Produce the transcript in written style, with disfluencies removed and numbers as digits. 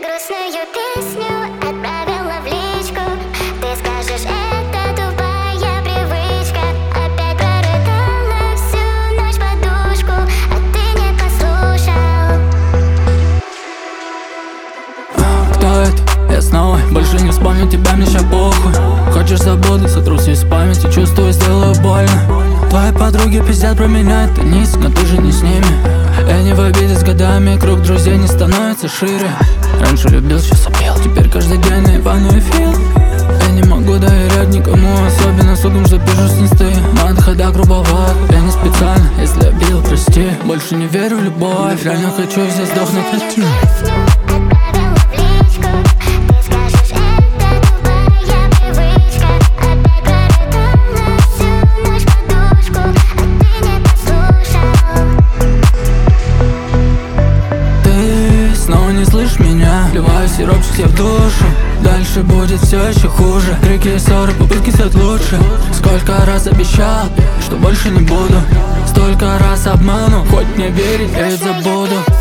грустную песню отправила в личку. Ты скажешь, это тупая привычка. Опять прорыдала всю ночь подушку, а ты не послушал. Кто это? Я снова больше не вспомню тебя, мне ща похуй. Хочешь забуду, сотру все из памяти, чувствую, сделаю больно. Твои подруги пиздят про меня, это низ, но ты же не с ними. Я не в обиде, с годами круг друзей не становится шире. Раньше любил, сейчас опел, теперь каждый день на Ивану и Фил. Я не могу доверять никому, особенно сугам, что пишут с инсты. Надо хода грубоват, я не специально, если обидел, прости. Больше не верю в любовь, реально хочу все сдохнуть. Не слышь меня, вливаю сиропчик себе в душу. Дальше будет все еще хуже. Крики и ссоры, попытки стать лучше. Сколько раз обещал, что больше не буду. Столько раз обману, хоть мне верить, я ведь забуду.